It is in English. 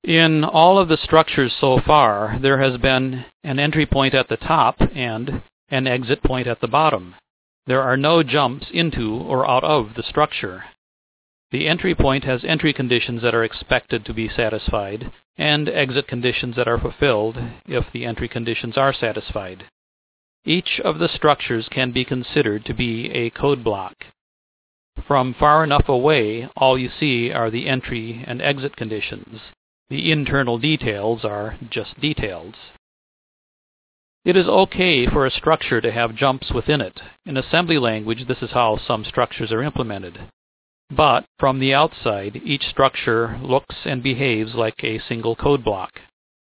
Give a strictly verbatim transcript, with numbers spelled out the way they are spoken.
In all of the structures so far, there has been an entry point at the top and an exit point at the bottom. There are no jumps into or out of the structure. The entry point has entry conditions that are expected to be satisfied, and exit conditions that are fulfilled if the entry conditions are satisfied. Each of the structures can be considered to be a code block. From far enough away, all you see are the entry and exit conditions. The internal details are just details. It is okay for a structure to have jumps within it. In assembly language, this is how some structures are implemented. But from the outside, each structure looks and behaves like a single code block.